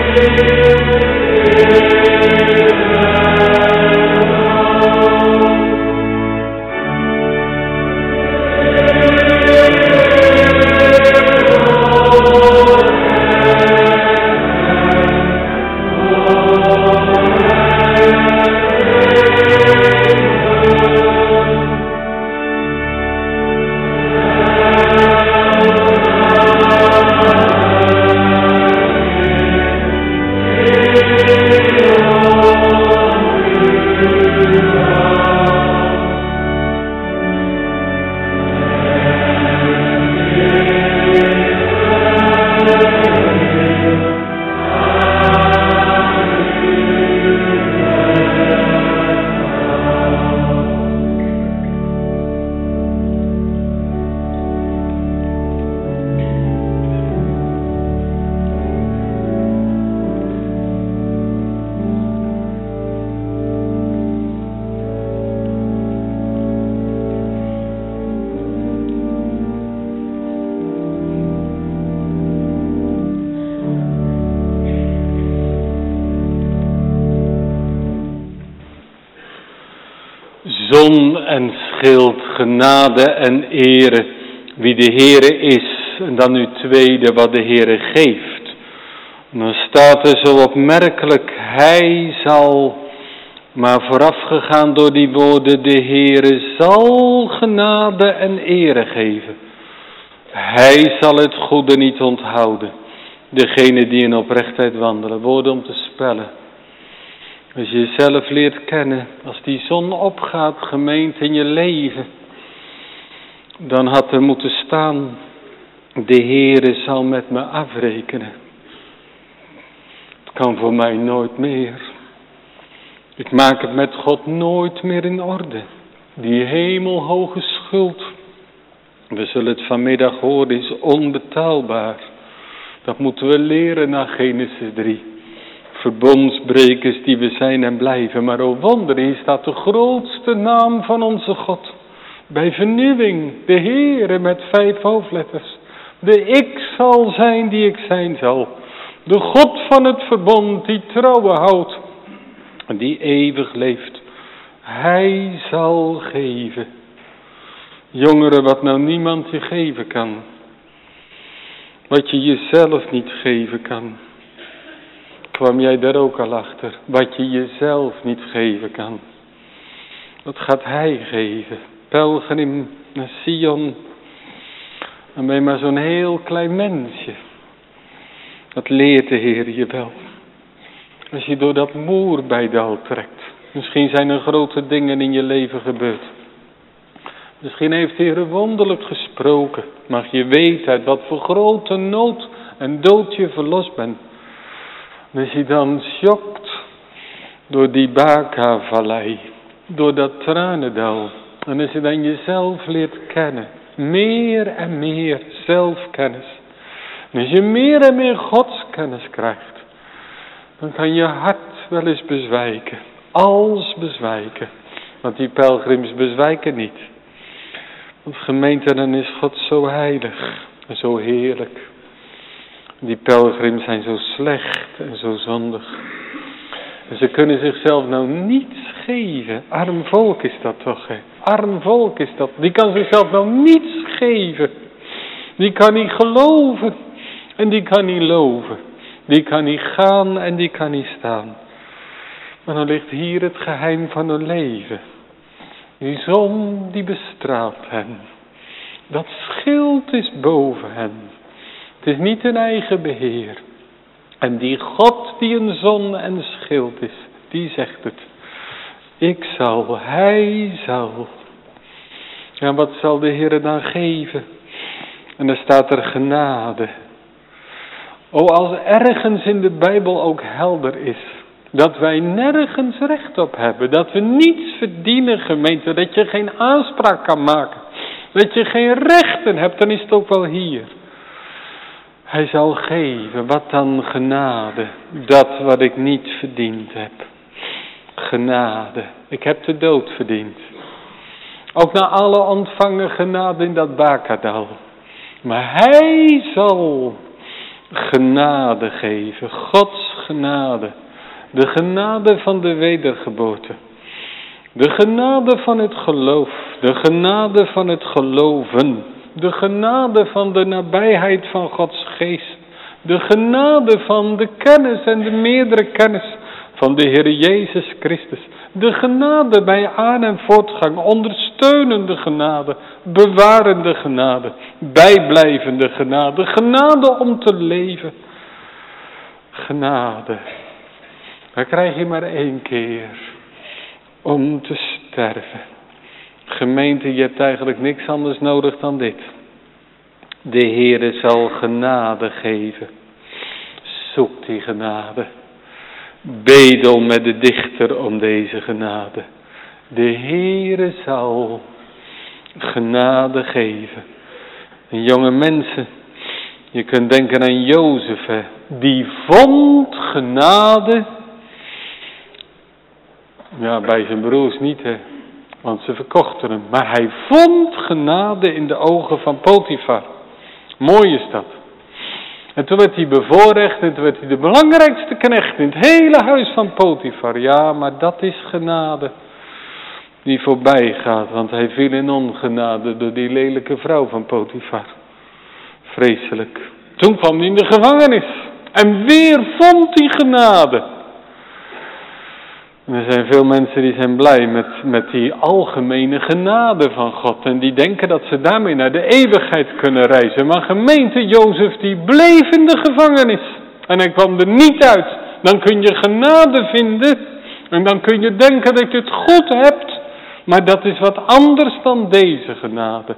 Zon en schild, genade en ere, wie de Heere is. En dan nu tweede, wat de Heere geeft. En dan staat er zo opmerkelijk, hij zal, maar voorafgegaan door die woorden, de Heere zal genade en ere geven. Hij zal het goede niet onthouden. Degene die in oprechtheid wandelen, woorden om te spellen. Als je jezelf leert kennen, als die zon opgaat, gemeente in je leven, dan had er moeten staan, de Heere zal met me afrekenen. Het kan voor mij nooit meer. Ik maak het met God nooit meer in orde. Die hemelhoge schuld, we zullen het vanmiddag horen, is onbetaalbaar. Dat moeten we leren naar Genesis 3. Verbondsbrekers die we zijn en blijven. Maar o wonder, hier staat de grootste naam van onze God. Bij vernieuwing, de Heere met 5 hoofdletters. De ik zal zijn die ik zijn zal. De God van het verbond die trouwen houdt. En die eeuwig leeft. Hij zal geven. Jongeren, wat nou niemand je geven kan. Wat je jezelf niet geven kan. Kwam jij daar ook al achter? Wat je jezelf niet geven kan. Dat gaat hij geven. Pelgrim naar Sion. Dan ben je maar zo'n heel klein mensje. Dat leert de Heer je wel. Als je door dat moerbeiddal trekt. Misschien zijn er grote dingen in je leven gebeurd. Misschien heeft de Heer wonderlijk gesproken. Maar je weet uit wat voor grote nood en dood je verlost bent. Als je dan schokt door die Baka-vallei, door dat tranendal. En als je dan jezelf leert kennen, meer en meer zelfkennis. En als je meer en meer godskennis krijgt, dan kan je hart wel eens bezwijken. Als bezwijken. Want die pelgrims bezwijken niet. Want gemeente, dan is God zo heilig en zo heerlijk. Die pelgrims zijn zo slecht en zo zondig. En ze kunnen zichzelf nou niets geven. Arm volk is dat toch, hè? Arm volk is dat. Die kan zichzelf nou niets geven. Die kan niet geloven. En die kan niet loven. Die kan niet gaan en die kan niet staan. Maar dan ligt hier het geheim van hun leven. Die zon die bestraalt hen. Dat schild is boven hen. Het is niet een eigen beheer. En die God die een zon en schild is, die zegt het. Ik zal, hij zal. Ja, wat zal de Heer dan geven? En dan staat er genade. O, als ergens in de Bijbel ook helder is, dat wij nergens recht op hebben, dat we niets verdienen, gemeente, dat je geen aanspraak kan maken, dat je geen rechten hebt, dan is het ook wel hier. Hij zal geven, wat dan genade, dat wat ik niet verdiend heb. Genade, ik heb de dood verdiend. Ook na alle ontvangen genade in dat Bakadal. Maar hij zal genade geven, Gods genade. De genade van de wedergeboorte. De genade van het geloof. De genade van het geloven. De genade van de nabijheid van Gods geest. De genade van de kennis en de meerdere kennis van de Heer Jezus Christus. De genade bij aan- en voortgang, ondersteunende genade, bewarende genade, bijblijvende genade, genade om te leven. Genade, dat krijg je maar 1 keer, om te sterven. Gemeente, je hebt eigenlijk niks anders nodig dan dit. De Heere zal genade geven. Zoek die genade. Bedel met de dichter om deze genade. De Heere zal genade geven. En jonge mensen, je kunt denken aan Jozef, hè. Die vond genade. Ja, bij zijn broers niet, hè. Want ze verkochten hem. Maar hij vond genade in de ogen van Potifar. Mooi is dat. En toen werd hij bevoorrecht en toen werd hij de belangrijkste knecht in het hele huis van Potifar. Ja, maar dat is genade die voorbij gaat. Want hij viel in ongenade door die lelijke vrouw van Potifar. Vreselijk. Toen kwam hij in de gevangenis. En weer vond hij genade. En er zijn veel mensen die zijn blij met die algemene genade van God. En die denken dat ze daarmee naar de eeuwigheid kunnen reizen. Maar gemeente, Jozef die bleef in de gevangenis. En hij kwam er niet uit. Dan kun je genade vinden. En dan kun je denken dat je het goed hebt. Maar dat is wat anders dan deze genade.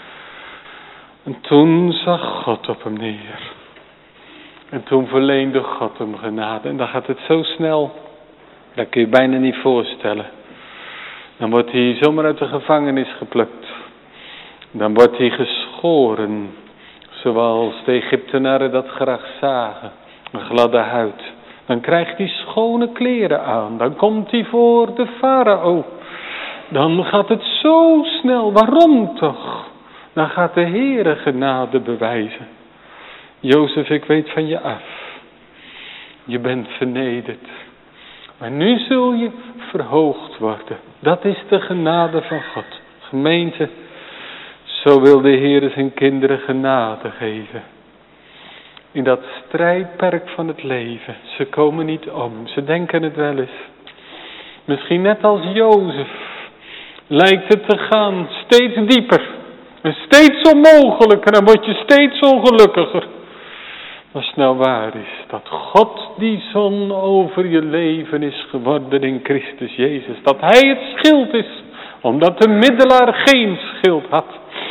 En toen zag God op hem neer. En toen verleende God hem genade. En dan gaat het zo snel. Dat kun je bijna niet voorstellen. Dan wordt hij zomaar uit de gevangenis geplukt. Dan wordt hij geschoren. Zoals de Egyptenaren dat graag zagen. Een gladde huid. Dan krijgt hij schone kleren aan. Dan komt hij voor de farao. Dan gaat het zo snel. Waarom toch? Dan gaat de Heere genade bewijzen. Jozef, ik weet van je af. Je bent vernederd. Maar nu zul je verhoogd worden. Dat is de genade van God. Gemeente, zo wil de Heer zijn kinderen genade geven. In dat strijdperk van het leven. Ze komen niet om. Ze denken het wel eens. Misschien net als Jozef. Lijkt het te gaan. Steeds dieper. En steeds onmogelijker. En dan word je steeds ongelukkiger. Maar snel waar is dat God die zon over je leven is geworden in Christus Jezus. Dat Hij het schild is, omdat de middelaar geen schild had.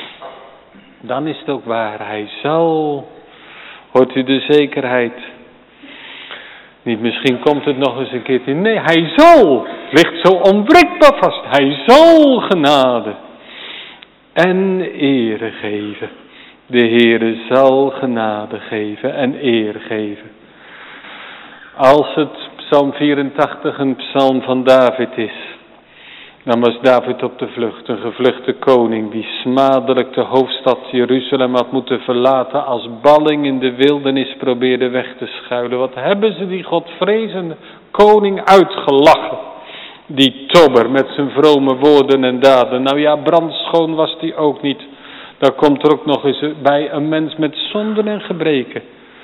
Dan is het ook waar, Hij zal, hoort u de zekerheid. Niet misschien komt het nog eens een keertje, nee, Hij zal, ligt zo onwrikbaar vast. Hij zal genade en ere geven. De Heere zal genade geven en eer geven. Als het Psalm 84 een psalm van David is, dan was David op de vlucht. Een gevluchte koning die smadelijk de hoofdstad Jeruzalem had moeten verlaten. Als balling in de wildernis probeerde weg te schuilen. Wat hebben ze die godvrezende koning uitgelachen. Die tobber met zijn vrome woorden en daden. Nou ja, brandschoon was die ook niet. Daar komt er ook nog eens bij een mens met zonden en gebreken.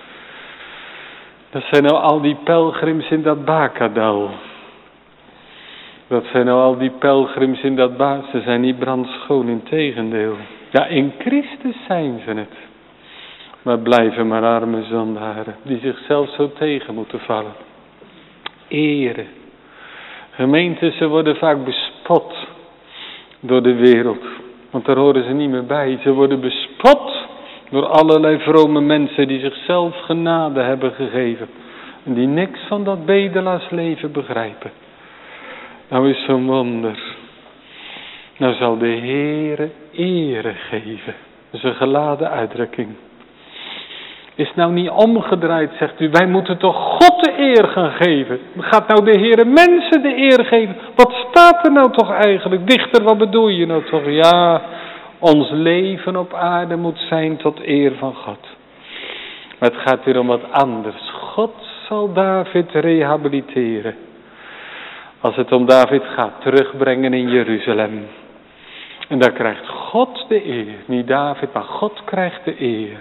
Dat zijn nou al die pelgrims in dat Bakadal. Dat zijn nou al die pelgrims in dat Ze zijn niet brandschoon, integendeel. Ja, in Christus zijn ze het. Maar blijven maar arme zondaren. Die zichzelf zo tegen moeten vallen. Ere. Gemeenten, ze worden vaak bespot door de wereld. Want daar horen ze niet meer bij. Ze worden bespot door allerlei vrome mensen die zichzelf genade hebben gegeven. En die niks van dat bedelaarsleven begrijpen. Nou is zo'n wonder. Nou zal de Heere ere geven. Dat is een geladen uitdrukking. Is nou niet omgedraaid, zegt u. Wij moeten toch God de eer gaan geven. Gaat nou de Heere mensen de eer geven? Wat staat er nou toch eigenlijk? Dichter, wat bedoel je nou toch? Ja, ons leven op aarde moet zijn tot eer van God. Maar het gaat hier om wat anders. God zal David rehabiliteren. Als het om David gaat, terugbrengen in Jeruzalem. En dan krijgt God de eer. Niet David, maar God krijgt de eer.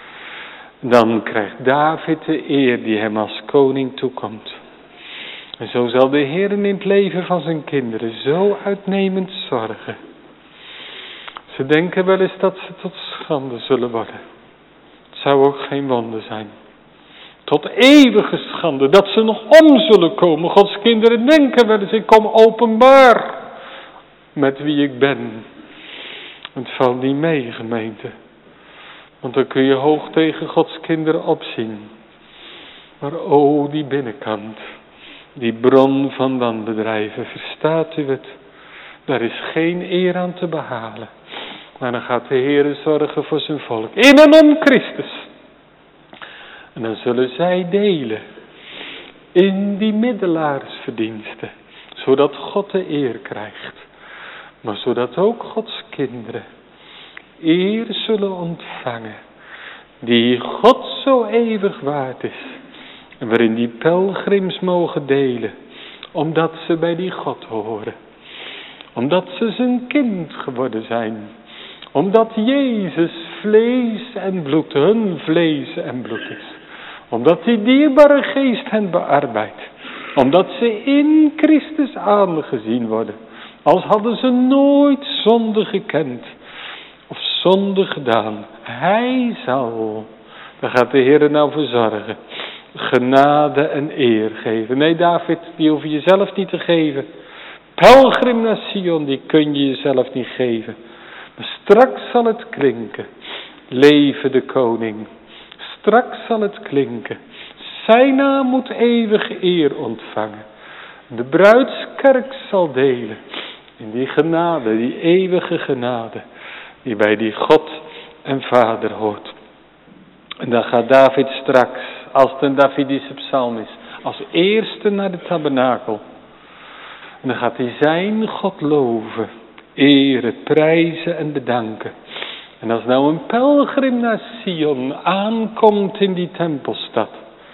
Dan krijgt David de eer die hem als koning toekomt. En zo zal de Heer in het leven van zijn kinderen zo uitnemend zorgen. Ze denken wel eens dat ze tot schande zullen worden. Het zou ook geen wonder zijn. Tot eeuwige schande, dat ze nog om zullen komen. Gods kinderen denken wel eens, ik kom openbaar met wie ik ben. Het valt niet mee, gemeente. Want dan kun je hoog tegen Gods kinderen opzien. Maar die binnenkant, die bron van wanbedrijven, verstaat u het? Daar is geen eer aan te behalen. Maar dan gaat de Heer zorgen voor zijn volk. In en om Christus. En dan zullen zij delen in die middelaarsverdiensten. Zodat God de eer krijgt. Maar zodat ook Gods kinderen eer zullen ontvangen. Die God zo eeuwig waard is. En waarin die pelgrims mogen delen. Omdat ze bij die God horen. Omdat ze zijn kind geworden zijn. Omdat Jezus vlees en bloed, hun vlees en bloed is. Omdat die dierbare geest hen bearbeidt. Omdat ze in Christus aangezien worden. Als hadden ze nooit zonde gekend. Of zonde gedaan. Hij zal, daar gaat de Heer nou voor zorgen. Genade en eer geven. Nee David, die hoef je jezelf niet te geven. Pelgrim naar Sion, die kun je jezelf niet geven. Maar straks zal het klinken. Leve de koning. Straks zal het klinken. Zijn naam moet eeuwig eer ontvangen. De bruidskerk zal delen. In die genade, die eeuwige genade. Die bij die God en Vader hoort. En dan gaat David straks, als het een Davidische psalm is, als eerste naar de tabernakel. En dan gaat hij zijn God loven, eren, prijzen en bedanken. En als nou een pelgrim naar Sion aankomt in die tempelstad,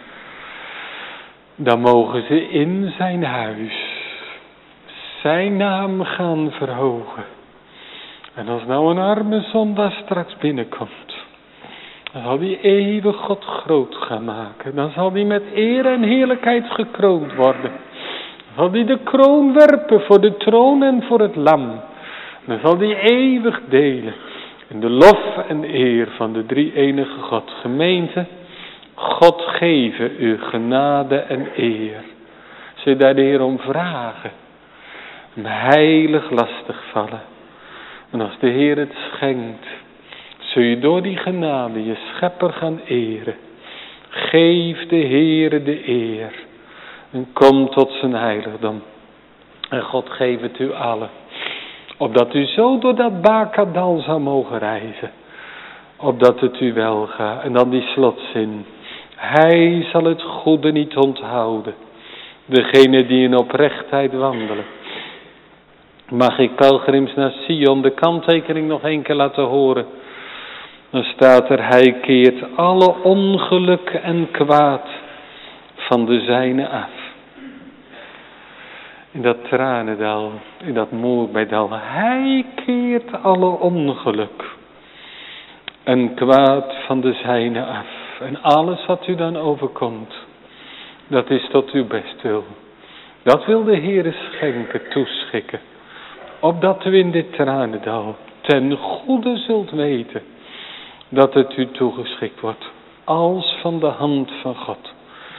dan mogen ze in zijn huis zijn naam gaan verhogen. En als nou een arme zondaar straks binnenkomt, dan zal die eeuwig God groot gaan maken. Dan zal die met eer en heerlijkheid gekroond worden. Dan zal die de kroon werpen voor de troon en voor het lam. Dan zal die eeuwig delen in de lof en eer van de drie-enige God. Gemeente, God geven u genade en eer. Zul je daar de Heer om vragen? Hem heilig lastig vallen. En als de Heer het schenkt, zul je door die genade je schepper gaan eren. Geef de Heere de eer. En kom tot zijn heiligdom. En God geef het u allen. Opdat u zo door dat Bakadal zou mogen reizen. Opdat het u wel gaat. En dan die slotzin. Hij zal het goede niet onthouden. Degene die in oprechtheid wandelen. Mag ik pelgrims naar Sion de kanttekening nog een keer laten horen. Dan staat er, hij keert alle ongeluk en kwaad van de zijne af. In dat tranendal, in dat Moerbijdal, hij keert alle ongeluk en kwaad van de zijne af. En alles wat u dan overkomt, dat is tot uw bestwil. Dat wil de Heere schenken, toeschikken. Opdat u in dit tranendal ten goede zult weten dat het u toegeschikt wordt. Als van de hand van God.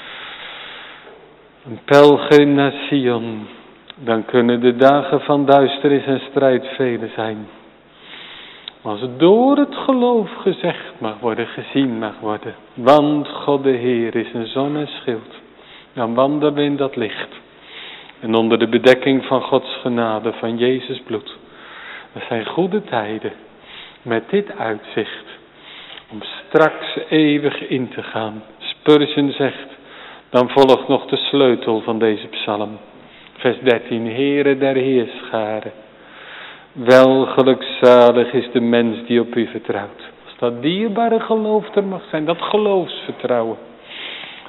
Een pelgrim naar Sion. Dan kunnen de dagen van duisternis en strijd vele zijn. Als het door het geloof gezegd mag worden, gezien mag worden. Want God de Heer is een zon en schild. Dan wandelen we in dat licht. En onder de bedekking van Gods genade, van Jezus bloed. Dat zijn goede tijden. Met dit uitzicht. Om straks eeuwig in te gaan. Spurgeon zegt. Dan volgt nog de sleutel van deze psalm. Vers 13. Heere der heerscharen. Wel gelukzalig is de mens die op u vertrouwt. Als dat dierbare geloof er mag zijn. Dat geloofsvertrouwen.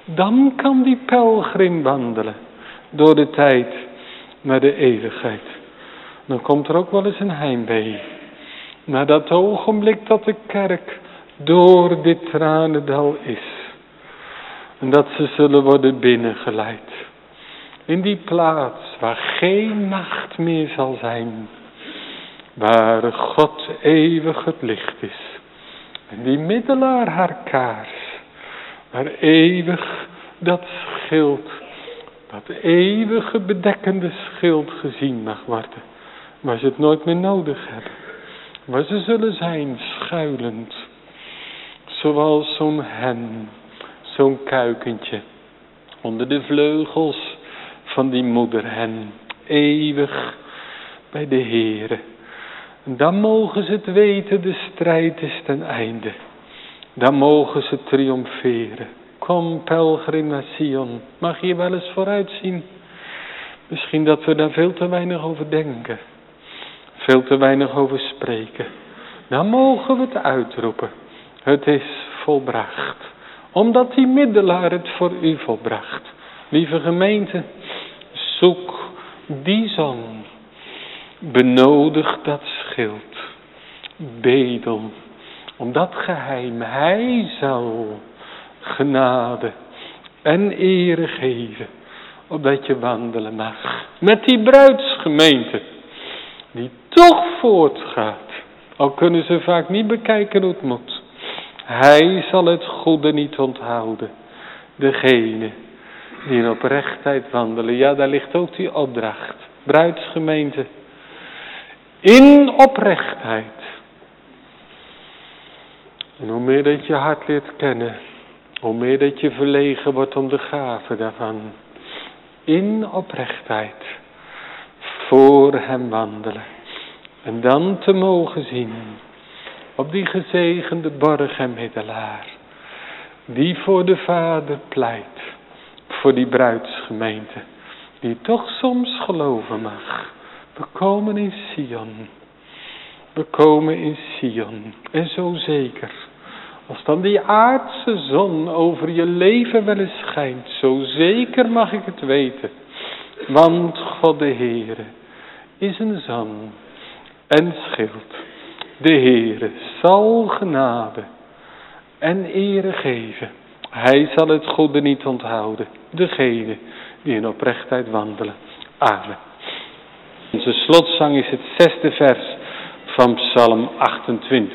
Dan kan die pelgrim wandelen door de tijd naar de eeuwigheid. Dan komt er ook wel eens een heimwee. Naar dat ogenblik dat de kerk door dit tranendal is. En dat ze zullen worden binnengeleid. In die plaats waar geen nacht meer zal zijn. Waar God eeuwig het licht is. En die middelaar haar kaars. Waar eeuwig dat schild, dat eeuwige bedekkende schild gezien mag worden. Waar ze het nooit meer nodig hebben. Waar ze zullen zijn schuilend. Zoals zo'n hen, zo'n kuikentje. Onder de vleugels van die moederhen. Eeuwig bij de Heere. En dan mogen ze het weten, de strijd is ten einde. Dan mogen ze triomferen. Kom pelgrim naar Sion. Mag je wel eens vooruit zien? Misschien dat we daar veel te weinig over denken. Veel te weinig over spreken. Dan mogen we het uitroepen. Het is volbracht. Omdat die middelaar het voor u volbracht. Lieve gemeente, zoek die zon. Benodig dat schild. Bedel. Om dat geheim, hij zal genade en ere geven. Opdat je wandelen mag. Met die bruidsgemeente. Die toch voortgaat. Al kunnen ze vaak niet bekijken hoe het moet. Hij zal het goede niet onthouden. Degene die in oprechtheid wandelen. Ja, daar ligt ook die opdracht. Bruidsgemeente. In oprechtheid. En hoe meer dat je hart leert kennen. Hoe meer dat je verlegen wordt om de gave daarvan. In oprechtheid. Voor hem wandelen. En dan te mogen zien. Op die gezegende borg en middelaar. Die voor de Vader pleit. Voor die bruidsgemeente. Die toch soms geloven mag. We komen in Sion. We komen in Sion. En zo zeker. Als dan die aardse zon over je leven wel eens schijnt. Zo zeker mag ik het weten. Want God de Heere is een zon en schild. De Heere zal genade en ere geven. Hij zal het goede niet onthouden. Degene die in oprechtheid wandelen. Amen. Onze slotzang is het 6e vers van Psalm 28.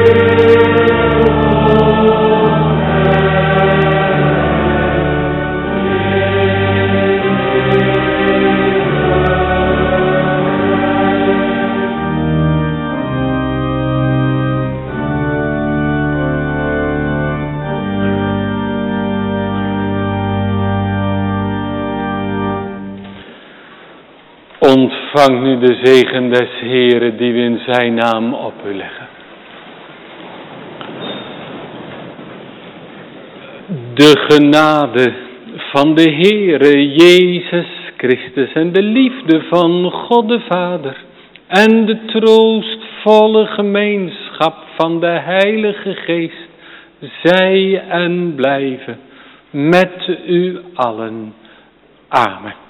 Ontvang nu de zegen des Heeren die we in zijn naam op u leggen. De genade van de Heere Jezus Christus en de liefde van God de Vader en de troostvolle gemeenschap van de Heilige Geest zij en blijven met u allen. Amen.